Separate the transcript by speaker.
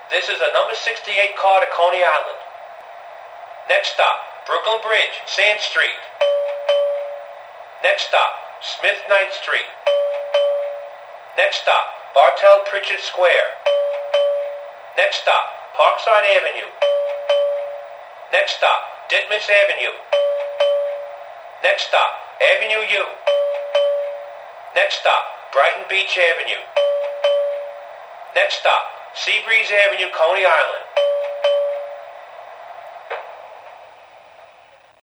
Speaker 1: This is a number 68 car to Coney Island. Next stop, Brooklyn Bridge, Sand Street. Next stop, Smith Knight Street. Next stop, Bartel Pritchard Square. Next stop, Parkside Avenue. Next stop, Ditmas Avenue. Next stop, Avenue U. Next stop, Brighton Beach Avenue. Next stop, Seabreeze Avenue, Coney Island.